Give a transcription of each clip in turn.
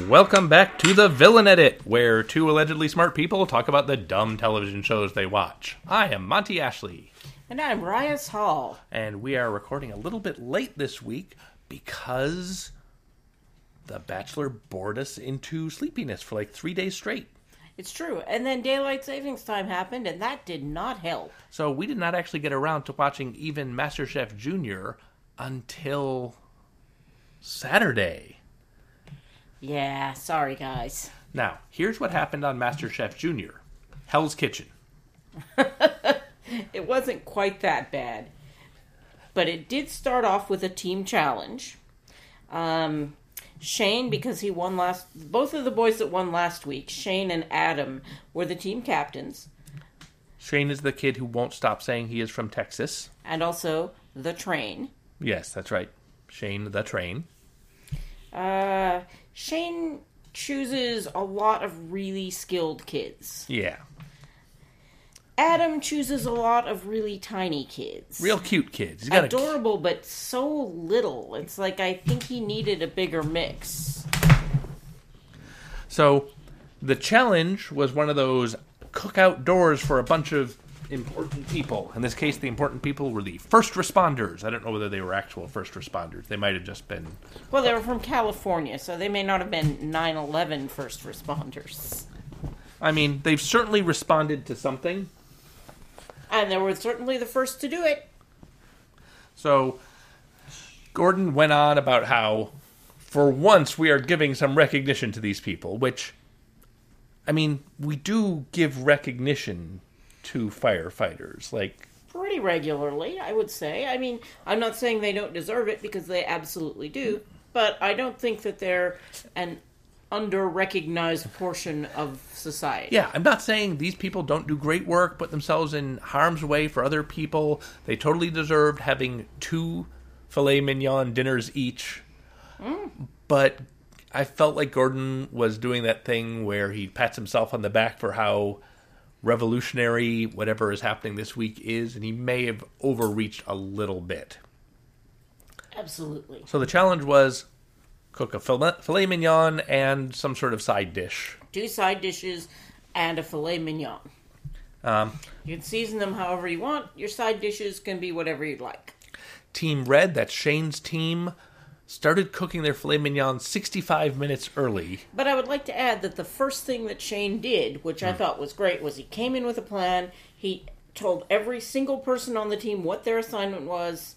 Welcome back to the Villain Edit, where two allegedly smart people talk about the dumb television shows they watch. I am Monty Ashley. And I'm Rias Hall. And we are recording a little bit late this week because The Bachelor bored us into sleepiness for like 3 days straight. It's true. And then daylight savings time happened, and that did not help. So we did not actually get around to watching even MasterChef Junior until Saturday. Yeah, sorry guys. Now, here's what happened on MasterChef Junior. Hell's Kitchen. It wasn't quite that bad. But it did start off with a team challenge. Shane, because he won both of the boys that won last week, Shane and Adam, were the team captains. Shane is the kid who won't stop saying he is from Texas. And also the train. Yes, that's right. Shane the Train. Shane chooses a lot of really skilled kids. Yeah. Adam chooses a lot of really tiny kids. Real cute kids. He's got adorable, but so little. It's like I think he needed a bigger mix. So, the challenge was one of those cook outdoors for a bunch of important people. In this case, the important people were the first responders. I don't know whether they were actual first responders. They might have just been... Well, they were from California, so they may not have been 9/11 first responders. I mean, they've certainly responded to something. And they were certainly the first to do it. So, Gordon went on about how, for once, we are giving some recognition to these people, which, I mean, we do give recognition to firefighters, like... Pretty regularly, I would say. I mean, I'm not saying they don't deserve it, because they absolutely do, but I don't think that they're an under-recognized portion of society. Yeah, I'm not saying these people don't do great work, put themselves in harm's way for other people. They totally deserved having 2 filet mignon dinners each. But I felt like Gordon was doing that thing where he pats himself on the back for how revolutionary whatever is happening this week is, and he may have overreached a little bit. Absolutely. So the challenge was cook a filet mignon and some sort of side dish. 2 side dishes and a filet mignon. You can season them however you want. Your side dishes can be whatever you'd like. Team Red, that's Shane's team, started cooking their filet mignon 65 minutes early. But I would like to add that the first thing that Shane did, which I thought was great, was he came in with a plan. He told every single person on the team what their assignment was.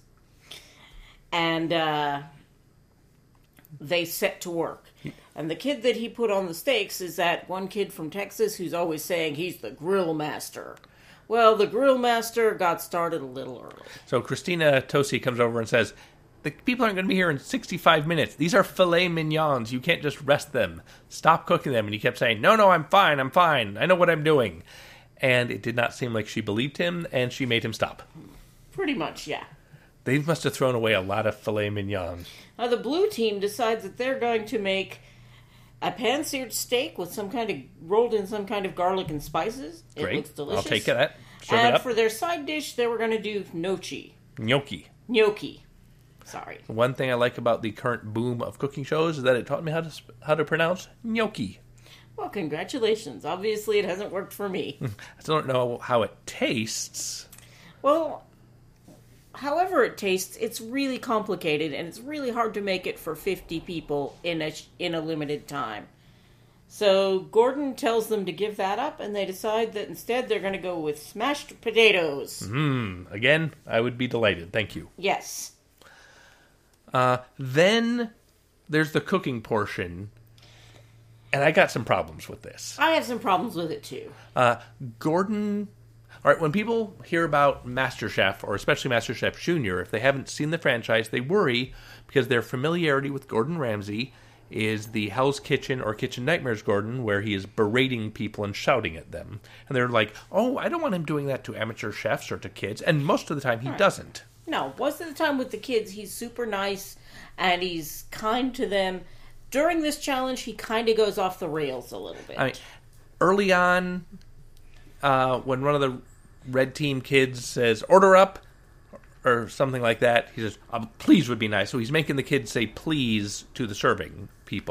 And they set to work. And the kid that he put on the stakes is that one kid from Texas who's always saying he's the grill master. Well, the grill master got started a little early. So Christina Tosi comes over and says, the people aren't going to be here in 65 minutes. These are filet mignons. You can't just rest them. Stop cooking them. And he kept saying, no, I'm fine. I know what I'm doing. And it did not seem like she believed him, and she made him stop. Pretty much, yeah. They must have thrown away a lot of filet mignon. Now, the blue team decides that they're going to make a pan-seared steak with rolled in some kind of garlic and spices. Great. It looks delicious. I'll take that. Serve it and up. For their side dish, they were going to do gnocchi. Gnocchi. Sorry. One thing I like about the current boom of cooking shows is that it taught me how to pronounce gnocchi. Well, congratulations. Obviously, it hasn't worked for me. I still don't know how it tastes. Well, however it tastes, it's really complicated, and it's really hard to make it for 50 people in a limited time. So Gordon tells them to give that up, and they decide that instead they're going to go with smashed potatoes. Again, I would be delighted. Thank you. Yes. Then there's the cooking portion, and I got some problems with this. I have some problems with it, too. Gordon... All right, when people hear about MasterChef, or especially MasterChef Junior, if they haven't seen the franchise, they worry because their familiarity with Gordon Ramsay is the Hell's Kitchen or Kitchen Nightmares Gordon, where he is berating people and shouting at them. And they're like, oh, I don't want him doing that to amateur chefs or to kids. And most of the time, he doesn't. No, most of the time with the kids, he's super nice and he's kind to them. During this challenge, he kind of goes off the rails a little bit. I mean, early on, when one of the red team kids says, order up, or something like that, he says, please would be nice. So he's making the kids say please to the serving people.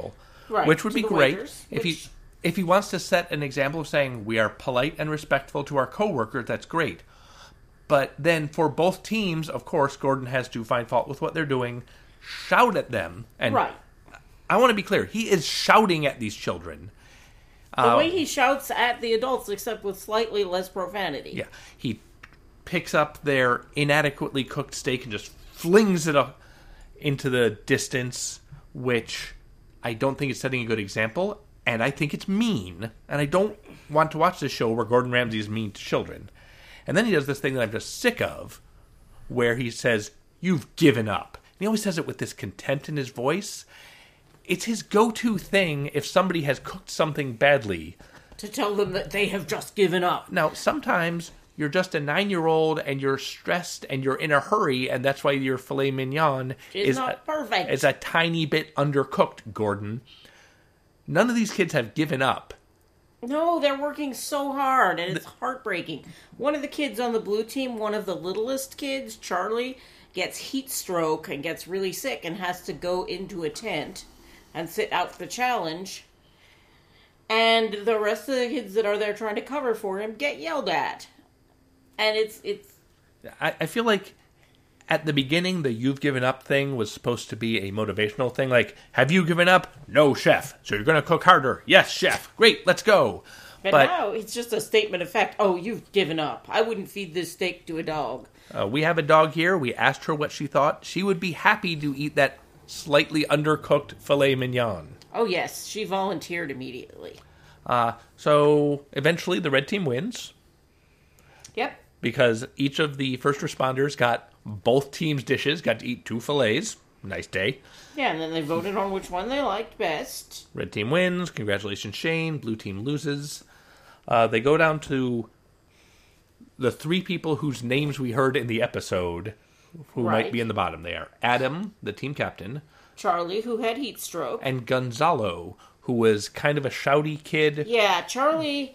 Right, which would to be the great waiters, if he wants to set an example of saying we are polite and respectful to our coworkers. That's great. But then for both teams, of course, Gordon has to find fault with what they're doing, shout at them, and Right. I want to be clear. He is shouting at these children. The way he shouts at the adults, except with slightly less profanity. Yeah, he picks up their inadequately cooked steak and just flings it up into the distance, which I don't think is setting a good example, and I think it's mean, and I don't want to watch this show where Gordon Ramsay is mean to children. And then he does this thing that I'm just sick of, where he says, "You've given up." And he always says it with this contempt in his voice. It's his go-to thing if somebody has cooked something badly. To tell them that they have just given up. Now, sometimes you're just a 9-year-old and you're stressed and you're in a hurry, and that's why your filet mignon It's not perfect. is a tiny bit undercooked, Gordon. None of these kids have given up. No, they're working so hard, and it's heartbreaking. One of the kids on the blue team, one of the littlest kids, Charlie, gets heat stroke and gets really sick and has to go into a tent and sit out the challenge. And the rest of the kids that are there trying to cover for him get yelled at. And it's I feel like at the beginning, the "you've given up" thing was supposed to be a motivational thing. Like, have you given up? No, chef. So you're going to cook harder. Yes, chef. Great, let's go. But now it's just a statement of fact. Oh, you've given up. I wouldn't feed this steak to a dog. We have a dog here. We asked her what she thought. She would be happy to eat that slightly undercooked filet mignon. Oh, yes. She volunteered immediately. So eventually the red team wins. Yep. Because each of the first responders got both teams' dishes, got to eat 2 fillets. Nice day. Yeah, and then they voted on which one they liked best. Red team wins. Congratulations, Shane. Blue team loses. They go down to the 3 people whose names we heard in the episode who might be in the bottom there. Adam, the team captain. Charlie, who had heat stroke. And Gonzalo, who was kind of a shouty kid. Yeah, Charlie...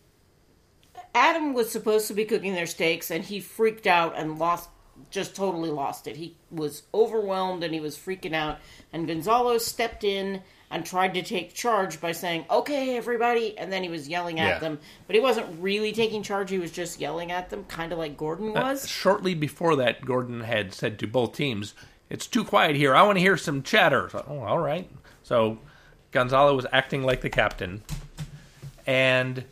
Adam was supposed to be cooking their steaks, and he freaked out and totally lost it. He was overwhelmed, and he was freaking out. And Gonzalo stepped in and tried to take charge by saying, "Okay, everybody," and then he was yelling at them. But he wasn't really taking charge, he was just yelling at them, kind of like Gordon was. Shortly before that, Gordon had said to both teams, "It's too quiet here, I want to hear some chatter." So, oh, all right. So Gonzalo was acting like the captain. And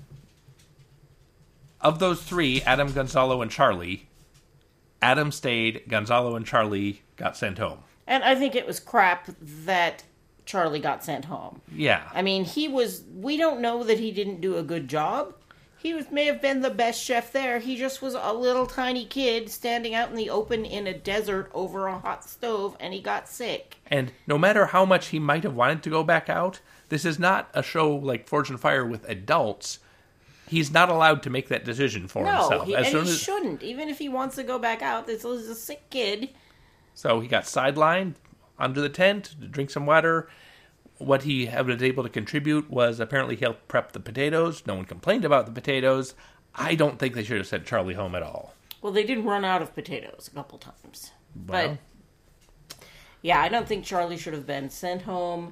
of those 3, Adam, Gonzalo, and Charlie, Adam stayed, Gonzalo and Charlie got sent home. And I think it was crap that Charlie got sent home. Yeah. I mean, we don't know that he didn't do a good job. May have been the best chef there. He just was a little tiny kid standing out in the open in a desert over a hot stove, and he got sick. And no matter how much he might have wanted to go back out, this is not a show like Forge and Fire with adults. He's not allowed to make that decision for himself. He shouldn't. Even if he wants to go back out, this is a sick kid. So he got sidelined under the tent to drink some water. What he was able to contribute was apparently he helped prep the potatoes. No one complained about the potatoes. I don't think they should have sent Charlie home at all. Well, they did run out of potatoes a couple times. Well. But, yeah, I don't think Charlie should have been sent home.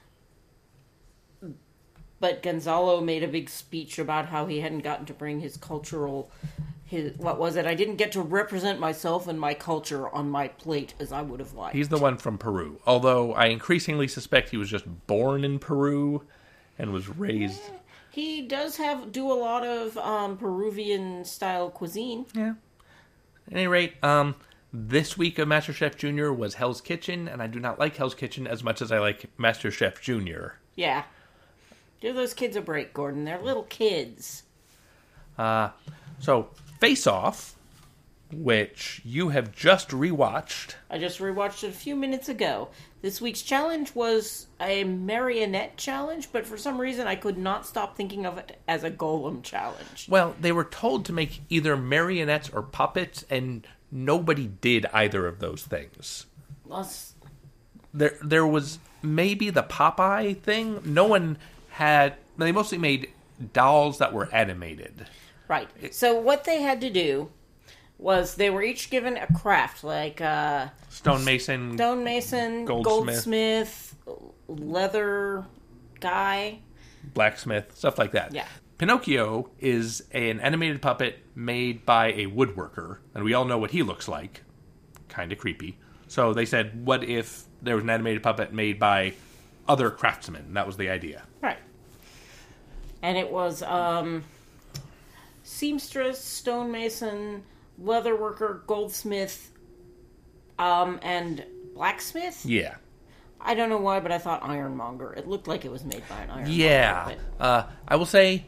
But Gonzalo made a big speech about how he hadn't gotten to bring his cultural... what was it? I didn't get to represent myself and my culture on my plate as I would have liked. He's the one from Peru. Although I increasingly suspect he was just born in Peru and was raised... He does do a lot of Peruvian-style cuisine. Yeah. At any rate, this week of MasterChef Junior was Hell's Kitchen, and I do not like Hell's Kitchen as much as I like MasterChef Junior. Yeah. Give those kids a break, Gordon. They're little kids. So, Face Off, which you have just rewatched. I just rewatched it a few minutes ago. This week's challenge was a marionette challenge, but for some reason I could not stop thinking of it as a golem challenge. Well, they were told to make either marionettes or puppets, and nobody did either of those things. There was maybe the Popeye thing. No one had... They mostly made dolls that were animated. Right. So what they had to do was they were each given a craft, like stonemason, goldsmith, leather guy. Blacksmith, stuff like that. Yeah. Pinocchio is an animated puppet made by a woodworker, and we all know what he looks like. Kind of creepy. So they said, what if there was an animated puppet made by other craftsmen? That was the idea. Right. And it was seamstress, stonemason, leatherworker, goldsmith, and blacksmith? Yeah. I don't know why, but I thought ironmonger. It looked like it was made by an ironmonger. Yeah. But... I will say,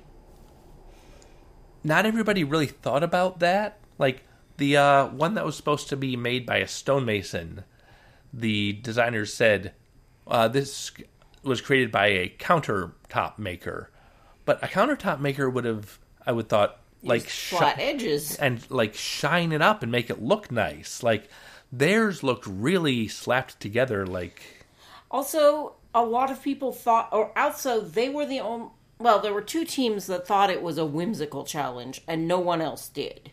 not everybody really thought about that. Like, the one that was supposed to be made by a stonemason, the designers said, this was created by a countertop maker. But a countertop maker would have, I would thought, like flat edges. And, like, shine it up and make it look nice. Like, theirs looked really slapped together, like... Also, a lot of people thought, or also, they were the only... Well, there were two teams that thought it was a whimsical challenge, and no one else did.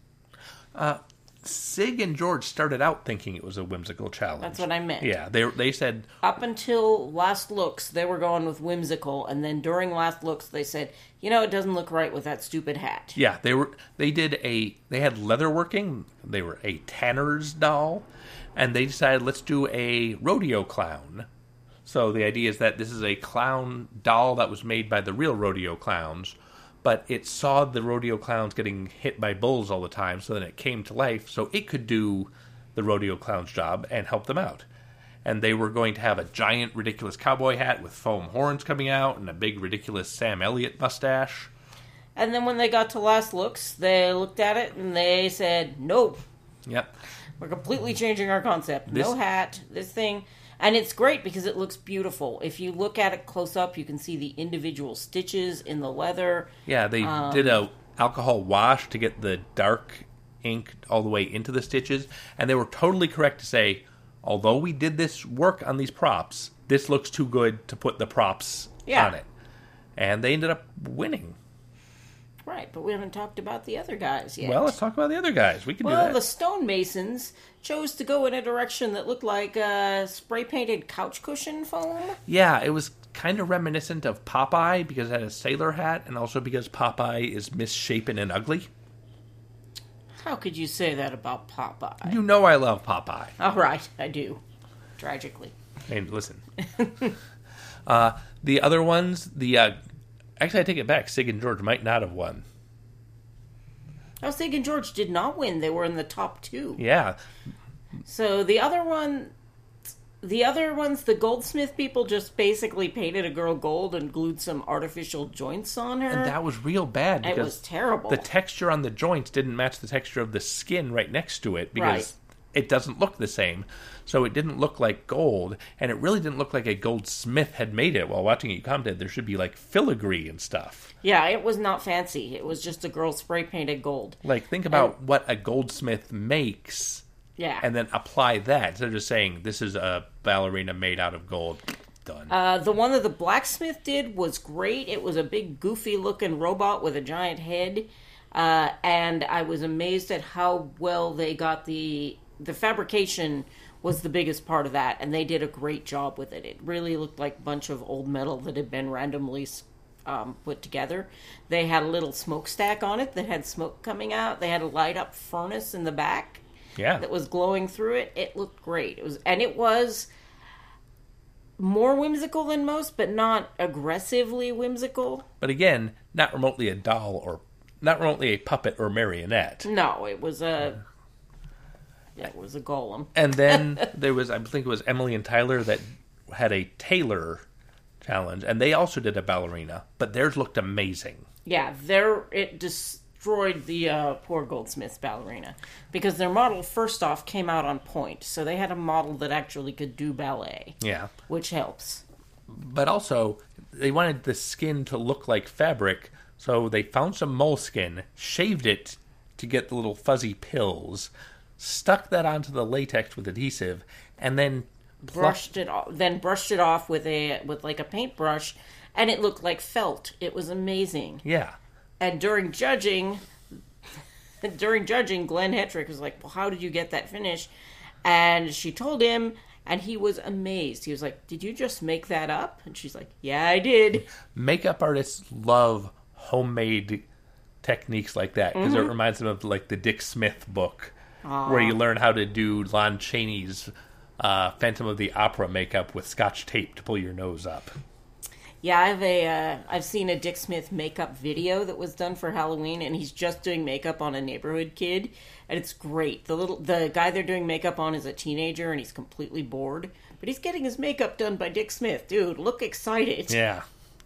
Sig and George started out thinking it was a whimsical challenge. That's what I meant. Yeah, they said... Up until Last Looks, they were going with whimsical, and then during Last Looks, they said, it doesn't look right with that stupid hat. Yeah, they had leatherworking, they were a tanner's doll, and they decided, let's do a rodeo clown. So the idea is that this is a clown doll that was made by the real rodeo clowns, but it saw the rodeo clowns getting hit by bulls all the time, so then it came to life, so it could do the rodeo clown's job and help them out. And they were going to have a giant, ridiculous cowboy hat with foam horns coming out and a big, ridiculous Sam Elliott mustache. And then when they got to Last Looks, they looked at it and they said, nope. Yep. We're completely changing our concept. No hat, this thing. And it's great because it looks beautiful. If you look at it close up, you can see the individual stitches in the leather. Yeah, they did a alcohol wash to get the dark ink all the way into the stitches. And they were totally correct to say, although we did this work on these props, this looks too good to put the props on it. And they ended up winning. Right, but we haven't talked about the other guys yet. Well, let's talk about the other guys. We can do that. Well, the stonemasons chose to go in a direction that looked like spray-painted couch cushion foam. Yeah, it was kind of reminiscent of Popeye because it had a sailor hat, and also because Popeye is misshapen and ugly. How could you say that about Popeye? You know I love Popeye. All right, I do. Tragically. And listen. The other ones, actually, I take it back. Sig and George might not have won. I was thinking George did not win. They were in the top two. Yeah. So the other ones, the goldsmith people just basically painted a girl gold and glued some artificial joints on her. And that was real bad. Because it was terrible. The texture on the joints didn't match the texture of the skin right next to it because it doesn't look the same. So it didn't look like gold, and it really didn't look like a goldsmith had made it. While watching it, you commented there should be like filigree and stuff. Yeah, it was not fancy. It was just a girl spray-painted gold. Like, think about what a goldsmith makes. Yeah. And then apply that. Instead of just saying, this is a ballerina made out of gold. Done. The one that the blacksmith did was great. It was a big, goofy-looking robot with a giant head. And I was amazed at how well they got the fabrication was the biggest part of that, and they did a great job with it. It really looked like a bunch of old metal that had been randomly put together. They had a little smokestack on it that had smoke coming out. They had a light-up furnace in the back that was glowing through it. It looked great. It was more whimsical than most, but not aggressively whimsical. But again, not remotely a doll or not remotely a puppet or marionette. No, it was a... Yeah, it was a golem. And then there was, I think it was Emily and Tyler that had a tailor challenge, and they also did a ballerina, but theirs looked amazing. Yeah, it destroyed the poor goldsmith's ballerina, because their model, first off, came out on point, so they had a model that actually could do ballet. Yeah. Which helps. But also, they wanted the skin to look like fabric, so they found some moleskin, shaved it to get the little fuzzy pills, stuck that onto the latex with adhesive, and then brushed it off with like a paintbrush, and it looked like felt. It was amazing. Yeah. And during judging, Glenn Hetrick was like, "Well, how did you get that finish?" And she told him, And he was amazed. He was like, "Did you just make that up?" And she's like, "Yeah, I did." Makeup artists love homemade techniques like that because it reminds them of like the Dick Smith book where you learn how to do Lon Chaney's Phantom of the Opera makeup with Scotch tape to pull your nose up. Yeah, I've seen a Dick Smith makeup video that was done for Halloween, and he's just doing makeup on a neighborhood kid, and it's great. The guy they're doing makeup on is a teenager, and he's completely bored, but he's getting his makeup done by Dick Smith. Dude, look excited. Yeah.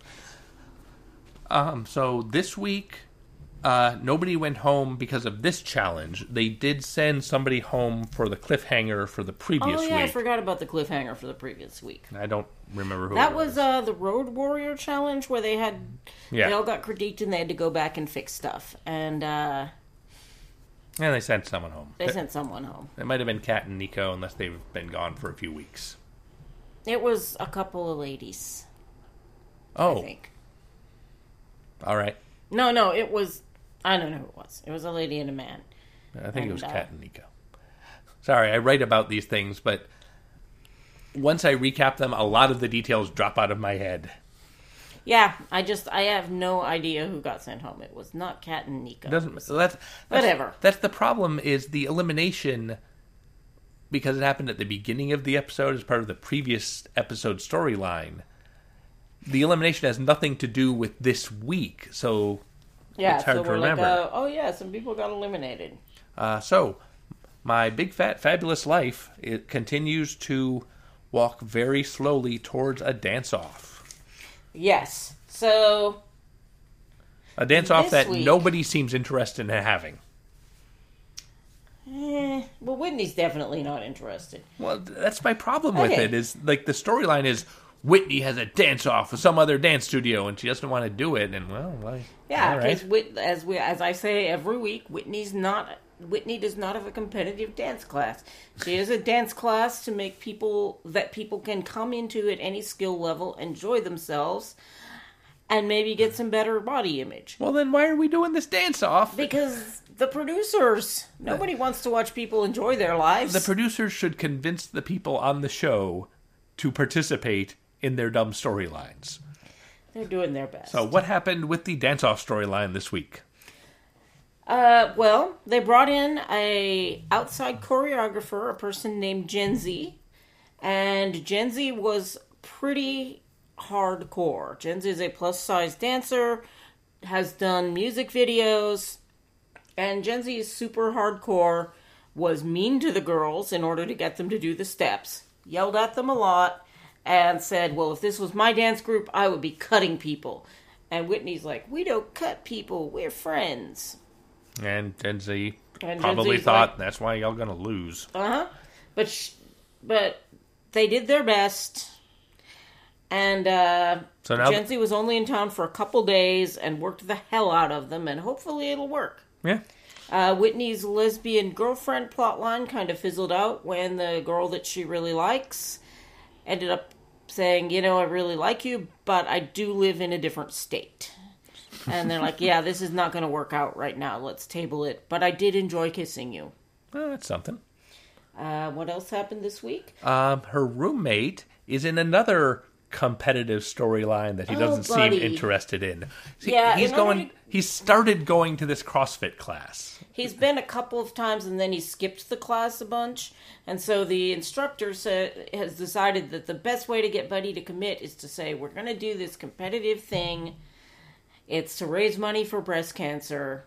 So this week, nobody went home because of this challenge. They did send somebody home for the cliffhanger for the previous week. I forgot about the cliffhanger for the previous week. I don't remember who that it was. The Road Warrior challenge where they all got critiqued and they had to go back and fix stuff. And they sent someone home. They sent someone home. It might have been Kat and Nico, unless they've been gone for a few weeks. It was a couple of ladies. Oh. I think. All right. No, it was... I don't know who it was. It was a lady and a man. I think it was Kat and Nico. Sorry, I write about these things, but once I recap them, a lot of the details drop out of my head. Yeah, I have no idea who got sent home. It was not Kat and Nico. That's whatever. That's the problem, is the elimination, because it happened at the beginning of the episode as part of the previous episode storyline. The elimination has nothing to do with this week, so it's hard to remember. Some people got eliminated. So, my big fat fabulous life, it continues to walk very slowly towards a dance-off. Yes. So, a dance-off that nobody seems interested in having. Well, Whitney's definitely not interested. Well, that's my problem with it, is like the storyline is Whitney has a dance-off with some other dance studio and she doesn't want to do it, and because as I say every week, Whitney does not have a competitive dance class. She has a dance class to make people can come into at any skill level, enjoy themselves, and maybe get some better body image. Well, then why are we doing this dance-off? Because the producers. Nobody wants to watch people enjoy their lives. The producers should convince the people on the show to participate in their dumb storylines. They're doing their best. So what happened with the dance-off storyline this week? Well, they brought in a outside choreographer, a person named Genzi, and Genzi was pretty hardcore. Genzi is a plus-size dancer, has done music videos, and Genzi is super hardcore, was mean to the girls in order to get them to do the steps, yelled at them a lot, and said, well, if this was my dance group, I would be cutting people. And Whitney's like, we don't cut people, we're friends. And Genzi probably thought, that's why y'all gonna lose. Uh-huh. But they did their best. And so now Genzi was only in town for a couple days and worked the hell out of them, and hopefully it'll work. Yeah. Whitney's lesbian girlfriend plotline kind of fizzled out when the girl that she really likes ended up saying, I really like you, but I do live in a different state. And they're like, yeah, this is not going to work out right now. Let's table it. But I did enjoy kissing you. Well, that's something. What else happened this week? Her roommate is in another competitive storyline that he doesn't seem interested in. See, he's started going to this CrossFit class. He's been a couple of times and then he skipped the class a bunch. And so the instructor has decided that the best way to get Buddy to commit is to say, we're going to do this competitive thing. It's to raise money for breast cancer.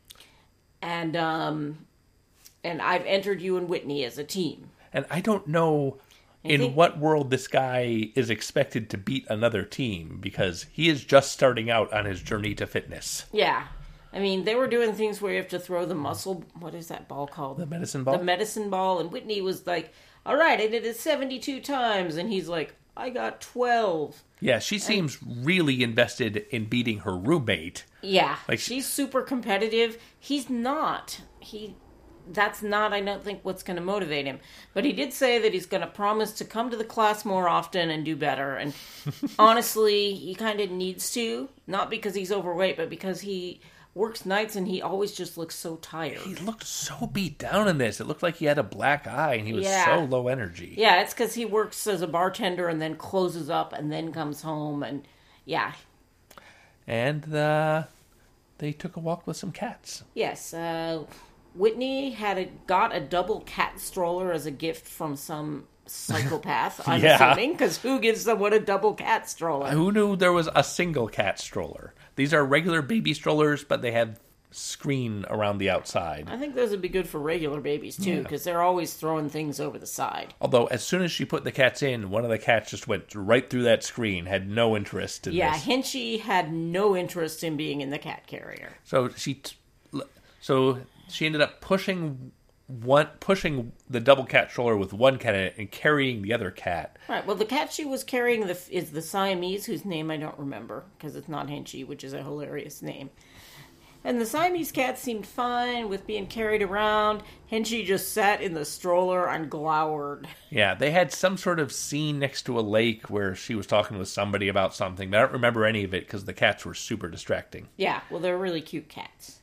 And I've entered you and Whitney as a team. And I don't know in what world this guy is expected to beat another team, because he is just starting out on his journey to fitness. Yeah. I mean, they were doing things where you have to throw the muscle... What is that ball called? The medicine ball? The medicine ball. And Whitney was like, all right, I did it 72 times. And he's like, I got 12. Yeah, she seems really invested in beating her roommate. Yeah, she's super competitive. He's not. That's not, I don't think, what's going to motivate him. But he did say that he's going to promise to come to the class more often and do better. And honestly, he kind of needs to. Not because he's overweight, but because he works nights and he always just looks so tired. He looked so beat down in this. It looked like he had a black eye and he was so low energy. Yeah, it's because he works as a bartender and then closes up and then comes home and yeah. And they took a walk with some cats. Yes, Whitney got a double cat stroller as a gift from some psychopath, I'm assuming, because who gives someone a double cat stroller? Who knew there was a single cat stroller? These are regular baby strollers, but they have screen around the outside. I think those would be good for regular babies, too, because they're always throwing things over the side. Although, as soon as she put the cats in, one of the cats just went right through that screen, had no interest in this. Yeah, Henchy had no interest in being in the cat carrier. So she ended up pushing the double cat stroller with one cat in it and carrying the other cat. Right. Well, the cat she was carrying is the Siamese, whose name I don't remember because it's not Henchy, which is a hilarious name. And the Siamese cat seemed fine with being carried around. Henchy just sat in the stroller and glowered. Yeah, they had some sort of scene next to a lake where she was talking with somebody about something, but I don't remember any of it because the cats were super distracting. Yeah, well, they're really cute cats.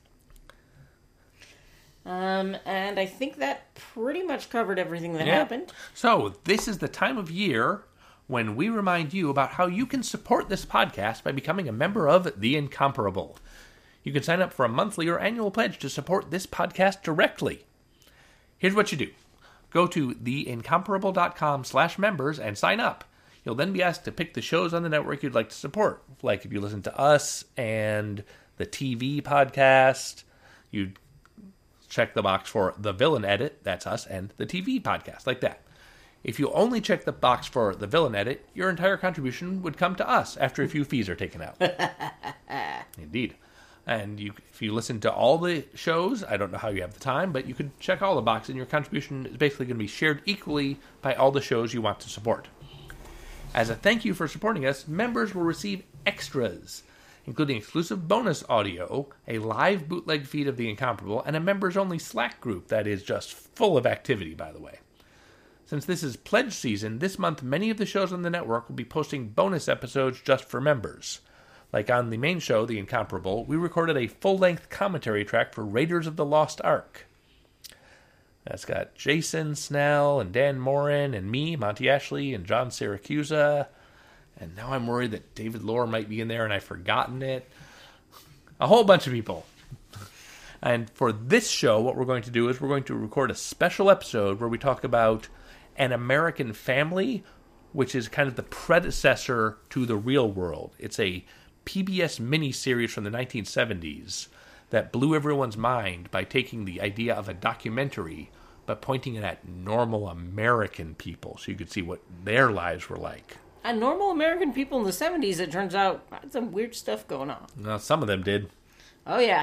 And I think that pretty much covered everything that happened. So, this is the time of year when we remind you about how you can support this podcast by becoming a member of The Incomparable. You can sign up for a monthly or annual pledge to support this podcast directly. Here's what you do. Go to theincomparable.com/members and sign up. You'll then be asked to pick the shows on the network you'd like to support. Like if you listen to us and the TV podcast, you'd check the box for The Villain Edit, that's us, and the TV podcast, like that. If you only check the box for The Villain Edit, your entire contribution would come to us after a few fees are taken out. Indeed. And if you listen to all the shows, I don't know how you have the time, but you could check all the boxes, and your contribution is basically going to be shared equally by all the shows you want to support. As a thank you for supporting us, members will receive extras, including exclusive bonus audio, a live bootleg feed of The Incomparable, and a members-only Slack group that is just full of activity, by the way. Since this is pledge season, this month many of the shows on the network will be posting bonus episodes just for members. Like on the main show, The Incomparable, we recorded a full-length commentary track for Raiders of the Lost Ark. That's got Jason Snell and Dan Morin and me, Monty Ashley, and John Siracusa. And now I'm worried that David Lohr might be in there and I've forgotten it. A whole bunch of people. And for this show, what we're going to do is we're going to record a special episode where we talk about An American Family, which is kind of the predecessor to The Real World. It's a PBS miniseries from the 1970s that blew everyone's mind by taking the idea of a documentary but pointing it at normal American people so you could see what their lives were like. And normal American people in the 70s, it turns out, had some weird stuff going on. Well, some of them did. Oh, yeah.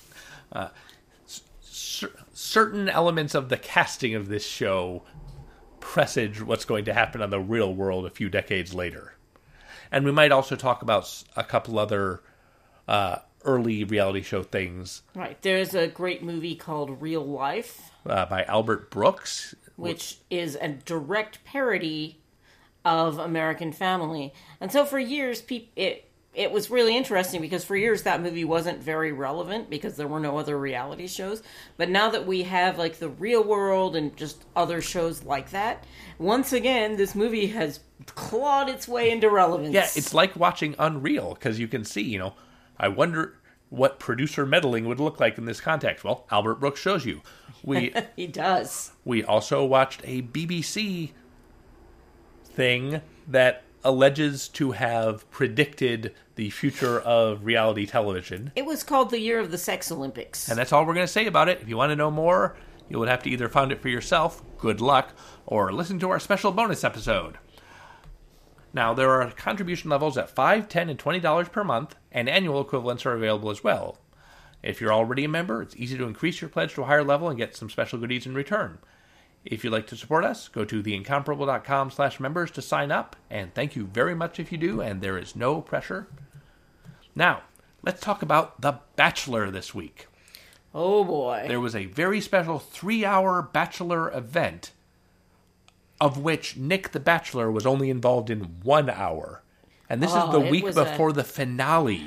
Certain elements of the casting of this show presage what's going to happen on The Real World a few decades later. And we might also talk about a couple other early reality show things. Right. There's a great movie called Real Life. By Albert Brooks. Which is a direct parody of American Family. And so for years, it was really interesting because for years that movie wasn't very relevant because there were no other reality shows. But now that we have like The Real World and just other shows like that, once again, this movie has clawed its way into relevance. Yeah, it's like watching Unreal because you can see, I wonder what producer meddling would look like in this context. Well, Albert Brooks shows you. He does. We also watched a BBC thing that alleges to have predicted the future of reality television. It was called the Year of the Sex Olympics. And that's all we're going to say about it. If you want to know more, you would have to either find it for yourself, good luck, or listen to our special bonus episode. Now, there are contribution levels at $5, $10, and $20 per month, and annual equivalents are available as well. If you're already a member, it's easy to increase your pledge to a higher level and get some special goodies in return. If you'd like to support us, go to theincomparable.com/members to sign up, and thank you very much if you do, and there is no pressure. Now, let's talk about The Bachelor this week. Oh boy. There was a very special 3-hour Bachelor event, of which Nick the Bachelor was only involved in 1 hour. And this is the week before the finale.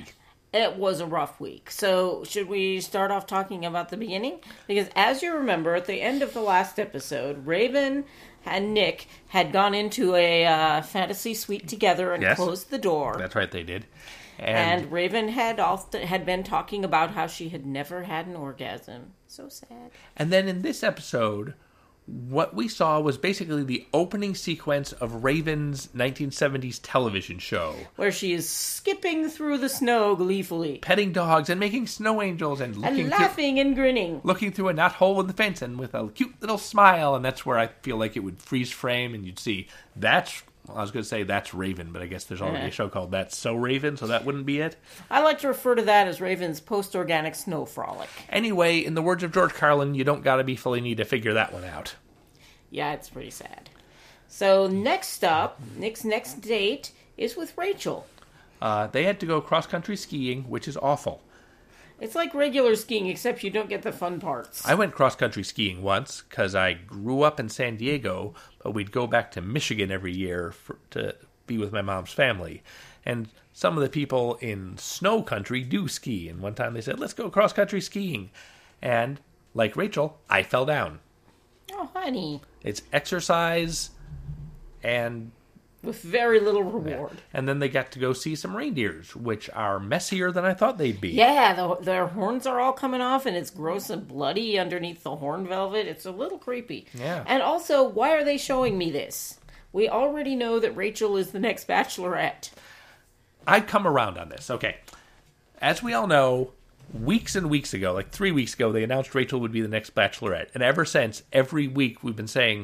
It was a rough week. So, should we start off talking about the beginning? Because as you remember, at the end of the last episode, Raven and Nick had gone into a fantasy suite together and closed the door. That's right, they did. And Raven had been talking about how she had never had an orgasm. So sad. And then in this episode, what we saw was basically the opening sequence of Raven's 1970s television show. Where she is skipping through the snow gleefully. Petting dogs and making snow angels and laughing and grinning. Looking through a knot hole in the fence and with a cute little smile. And that's where I feel like it would freeze frame and you'd see I was going to say that's Raven, but I guess there's already a show called That's So Raven, so that wouldn't be it. I like to refer to that as Raven's post-organic snow frolic. Anyway, in the words of George Carlin, you don't gotta be Fellini to figure that one out. Yeah, it's pretty sad. So next up, Nick's next date is with Rachel. They had to go cross-country skiing, which is awful. It's like regular skiing, except you don't get the fun parts. I went cross-country skiing once, because I grew up in San Diego, but we'd go back to Michigan every year to be with my mom's family. And some of the people in snow country do ski, and one time they said, let's go cross-country skiing. And, like Rachel, I fell down. Oh, honey. It's exercise and with very little reward. Yeah. And then they got to go see some reindeers, which are messier than I thought they'd be. Yeah, their horns are all coming off, and it's gross and bloody underneath the horn velvet. It's a little creepy. Yeah. And also, why are they showing me this? We already know that Rachel is the next Bachelorette. I'd come around on this. Okay. As we all know, weeks and weeks ago, like 3 weeks ago, they announced Rachel would be the next Bachelorette. And ever since, every week we've been saying,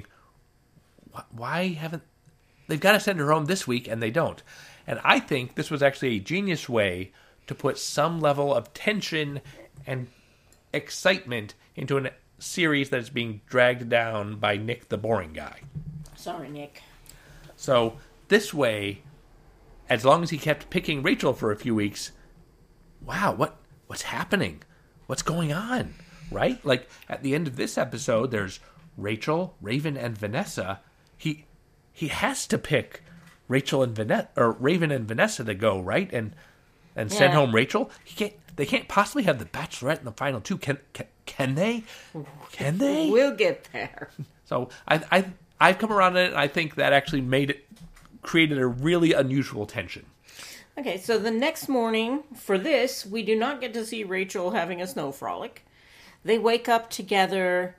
why haven't... They've got to send her home this week, and they don't. And I think this was actually a genius way to put some level of tension and excitement into a series that is being dragged down by Nick, the boring guy. Sorry, Nick. So this way, as long as he kept picking Rachel for a few weeks, wow, what's happening? What's going on? Right? Like, at the end of this episode, there's Rachel, Raven, and Vanessa. He has to pick Rachel and Vanessa, or Raven and Vanessa to go, right? And send home Rachel. They can't possibly have the Bachelorette in the final two. Can they? Can they? We'll get there. So I've come around on it, and I think that actually created a really unusual tension. Okay, so the next morning for this, we do not get to see Rachel having a snow frolic. They wake up together,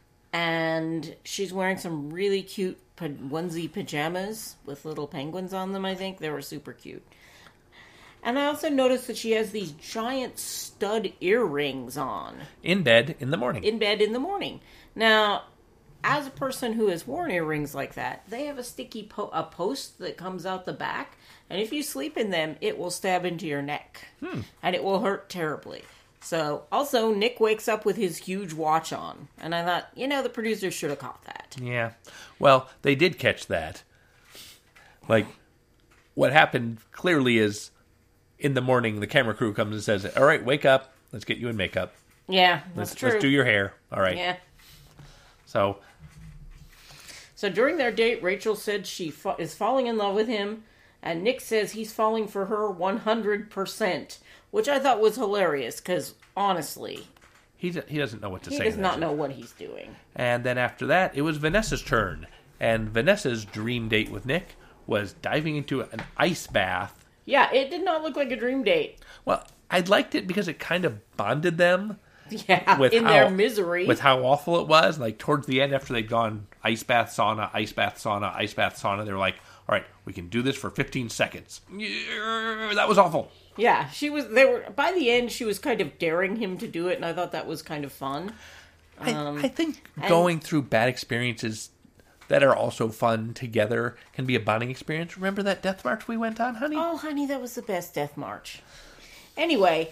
and she's wearing some really cute onesie pajamas with little penguins on them, I think. They were super cute. And I also noticed that she has these giant stud earrings on. In bed in the morning. In bed in the morning. Now, as a person who has worn earrings like that, they have a sticky post that comes out the back. And if you sleep in them, it will stab into your neck. And it will hurt terribly. So, also, Nick wakes up with his huge watch on. And I thought, the producers should have caught that. Yeah. Well, they did catch that. Like, what happened clearly is, in the morning, the camera crew comes and says, all right, wake up. Let's get you in makeup. Yeah, that's true. Let's do your hair. All right. Yeah. So during their date, Rachel said she is falling in love with him. And Nick says he's falling for her 100%. Which I thought was hilarious, because, honestly... He doesn't know what to say. He does not know what he's doing. And then after that, it was Vanessa's turn. And Vanessa's dream date with Nick was diving into an ice bath. Yeah, it did not look like a dream date. Well, I liked it because it kind of bonded them. Yeah, their misery. With how awful it was. Like, towards the end, after they'd gone ice bath, sauna, ice bath, sauna, ice bath, sauna, they were like, all right, we can do this for 15 seconds. That was awful. Yeah, by the end, she was kind of daring him to do it, and I thought that was kind of fun. I think going through bad experiences that are also fun together can be a bonding experience. Remember that death march we went on, honey? Oh, honey, that was the best death march. Anyway,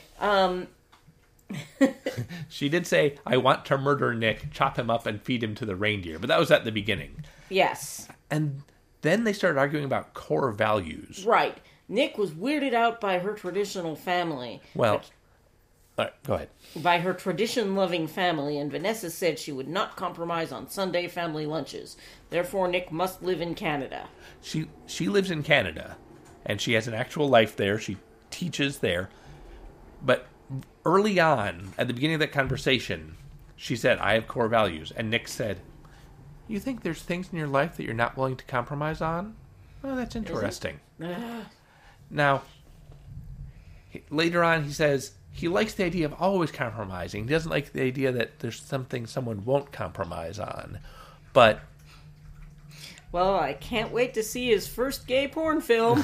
she did say, I want to murder Nick, chop him up, and feed him to the reindeer. But that was at the beginning. Yes. And then they started arguing about core values. Right. Nick was weirded out by her traditional family. Well, all right, go ahead. By her tradition-loving family, and Vanessa said she would not compromise on Sunday family lunches. Therefore, Nick must live in Canada. She lives in Canada, and she has an actual life there. She teaches there. But early on, at the beginning of that conversation, she said, I have core values. And Nick said, you think there's things in your life that you're not willing to compromise on? Well, that's interesting. Now, later on, he says he likes the idea of always compromising. He doesn't like the idea that there's something someone won't compromise on. But... well, I can't wait to see his first gay porn film.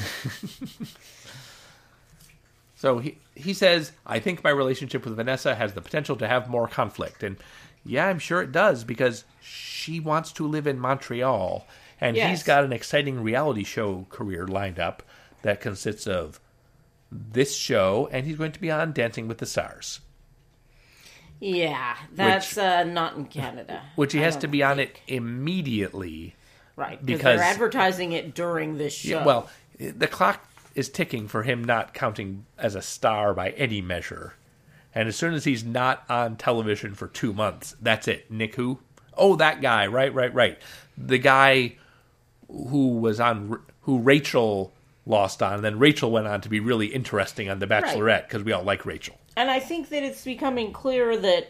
So he says, I think my relationship with Vanessa has the potential to have more conflict. And yeah, I'm sure it does, because she wants to live in Montreal. And he's got an exciting reality show career lined up that consists of this show, and he's going to be on Dancing with the Stars. Yeah, that's not in Canada. Which he has to be on it immediately. Right, because they're advertising it during this show. Yeah, well, the clock is ticking for him not counting as a star by any measure. And as soon as he's not on television for 2 months, that's it. Nick who? Oh, that guy. Right. The guy who Rachel lost on, and then Rachel went on to be really interesting on The Bachelorette, because we all like Rachel. And I think that it's becoming clear that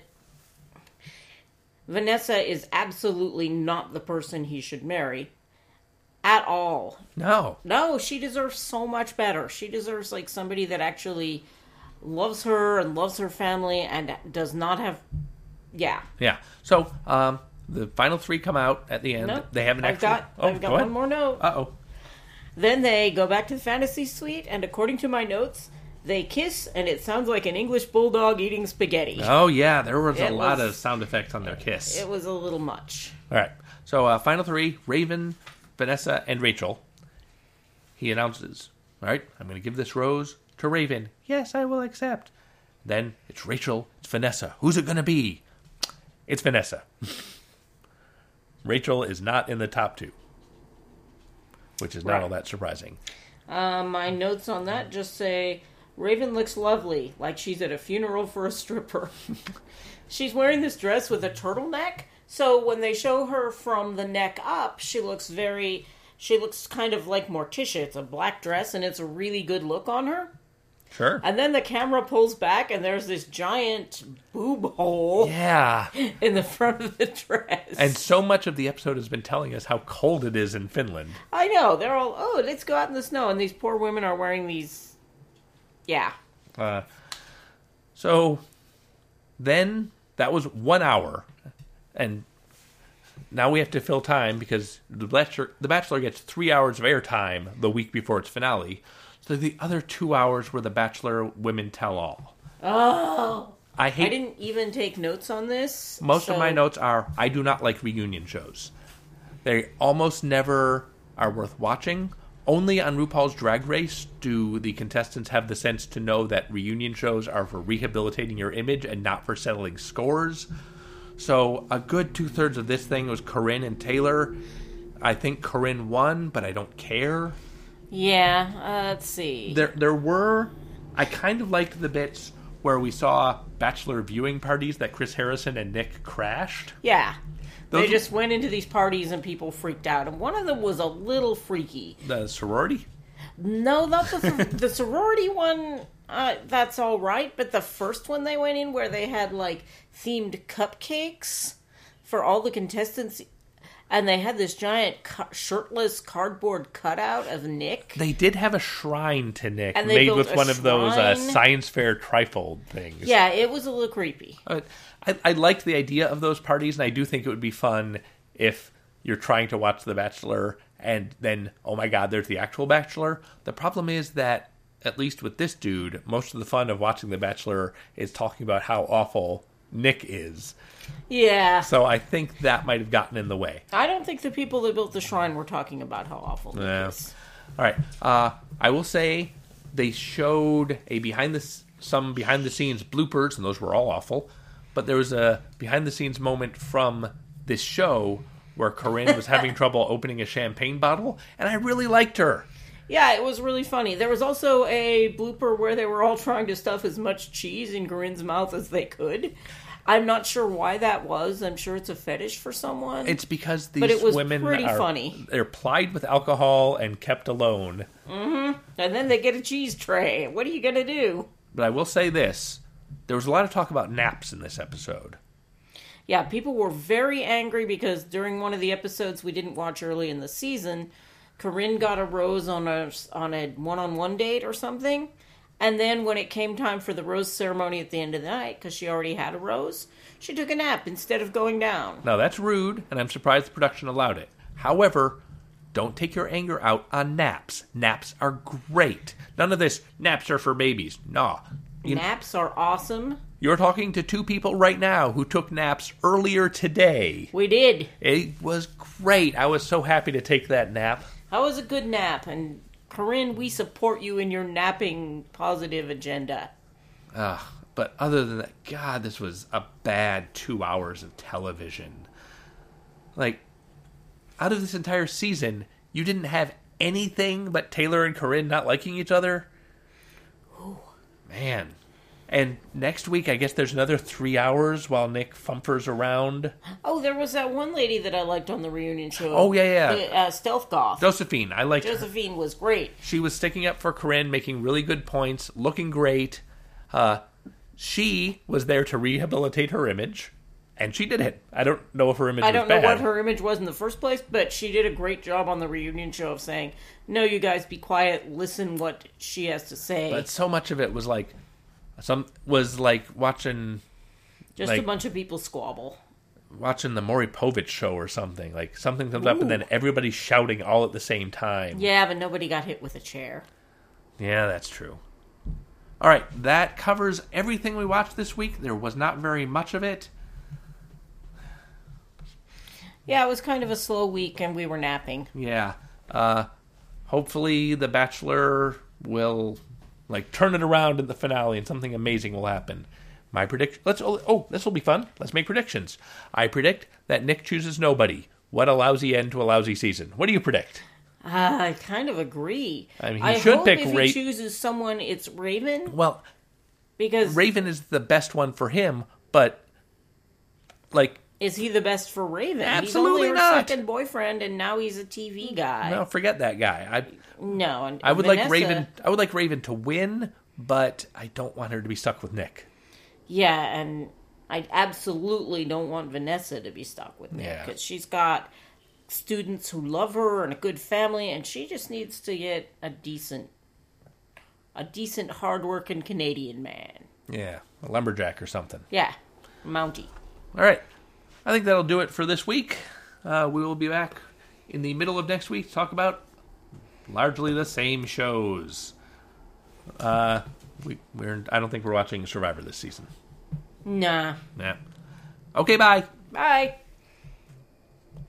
Vanessa is absolutely not the person he should marry. At all. No, she deserves so much better. She deserves, like, somebody that actually loves her and loves her family and does not have... Yeah. So, the final 3 come out at the end. Nope. They have an extra... I've got one more note. Uh-oh. Then they go back to the fantasy suite, and according to my notes, they kiss, and it sounds like an English bulldog eating spaghetti. Oh, yeah. There was a lot of sound effects on their kiss. It was a little much. All right. So, final 3, Raven, Vanessa, and Rachel. He announces, all right, I'm going to give this rose to Raven. Yes, I will accept. Then it's Rachel, it's Vanessa. Who's it going to be? It's Vanessa. Rachel is not in the top 2, which is not all that surprising. My notes on that just say, Raven looks lovely, like she's at a funeral for a stripper. She's wearing this dress with a turtleneck. So when they show her from the neck up, she looks kind of like Morticia. It's a black dress, and it's a really good look on her. Sure. And then the camera pulls back, and there's this giant boob hole in the front of the dress. And so much of the episode has been telling us how cold it is in Finland. I know. They're all, let's go out in the snow. And these poor women are wearing these... Yeah. So then that was 1 hour. And now we have to fill time because The Bachelor gets 3 hours of airtime the week before its finale. So the other 2 hours were The Bachelor Women Tell All. Oh. I didn't even take notes on this. Most of my notes are, I do not like reunion shows. They almost never are worth watching. Only on RuPaul's Drag Race do the contestants have the sense to know that reunion shows are for rehabilitating your image and not for settling scores. So a good 2/3 of this thing was Corinne and Taylor. I think Corinne won, but I don't care. Yeah, let's see. There were... I kind of liked the bits where we saw Bachelor viewing parties that Chris Harrison and Nick crashed. Yeah. They just went into these parties and people freaked out. And one of them was a little freaky. The sorority? No, not the sorority one. That's all right. But the first one they went in where they had, like, themed cupcakes for all the contestants... And they had this giant shirtless cardboard cutout of Nick. They did have a shrine to Nick made with one of those science fair trifold things. Yeah, it was a little creepy. I liked the idea of those parties, and I do think it would be fun if you're trying to watch The Bachelor and then, oh my god, there's the actual Bachelor. The problem is that, at least with this dude, most of the fun of watching The Bachelor is talking about how awful Nick is. Yeah. So I think that might have gotten in the way. I don't think the people that built the shrine were talking about how awful Nick is. All right. I will say they showed some behind-the-scenes bloopers, and those were all awful. But there was a behind-the-scenes moment from this show where Corinne was having trouble opening a champagne bottle, and I really liked her. Yeah, it was really funny. There was also a blooper where they were all trying to stuff as much cheese in Corinne's mouth as they could. I'm not sure why that was. I'm sure it's a fetish for someone. It's because these women funny. They're plied with alcohol and kept alone. Mm-hmm. And then they get a cheese tray. What are you going to do? But I will say this. There was a lot of talk about naps in this episode. Yeah, people were very angry because during one of the episodes we didn't watch early in the season, Corinne got a rose on a one-on-one date or something. And then when it came time for the rose ceremony at the end of the night, because she already had a rose, she took a nap instead of going down. Now, that's rude, and I'm surprised the production allowed it. However, don't take your anger out on naps. Naps are great. None of this, naps are for babies. Nah. Naps are awesome. You're talking to two people right now who took naps earlier today. We did. It was great. I was so happy to take that nap. That was a good nap, and Corinne, we support you in your napping positive agenda. But other than that, God, this was a bad 2 hours of television. Like, out of this entire season, you didn't have anything but Taylor and Corinne not liking each other? Ooh. Man. And next week, I guess there's another 3 hours while Nick fumfers around. Oh, there was that one lady that I liked on the reunion show. Oh, yeah. Stealth Goth. Josephine. I liked her. Josephine was great. She was sticking up for Corinne, making really good points, looking great. She was there to rehabilitate her image, and she did it. I don't know if her image was bad. I don't know what her image was in the first place, but she did a great job on the reunion show of saying, no, you guys be quiet, listen what she has to say. But so much of it was like watching just a bunch of people squabble. Watching the Maury Povich show or something. Like, something comes up and then everybody's shouting all at the same time. Yeah, but nobody got hit with a chair. Yeah, that's true. All right, that covers everything we watched this week. There was not very much of it. Yeah, it was kind of a slow week, and we were napping. Yeah. Hopefully The Bachelor will, turn it around in the finale and something amazing will happen. My prediction... this will be fun. Let's make predictions. I predict that Nick chooses nobody. What a lousy end to a lousy season. What do you predict? I kind of agree. I mean, he should pick Raven. If he chooses someone, it's Raven. Well, because Raven is the best one for him, but, is he the best for Raven? Absolutely he's only not. Her second boyfriend, and now he's a TV guy. No, forget that guy. I would like Raven. I would like Raven to win, but I don't want her to be stuck with Nick. Yeah, and I absolutely don't want Vanessa to be stuck with Nick because she's got students who love her and a good family, and she just needs to get a decent, hard-working Canadian man. Yeah, a lumberjack or something. Yeah, Mountie. All right, I think that'll do it for this week. We will be back in the middle of next week to talk about largely the same shows. I don't think we're watching Survivor this season. Nah. Yeah. Okay, bye. Bye.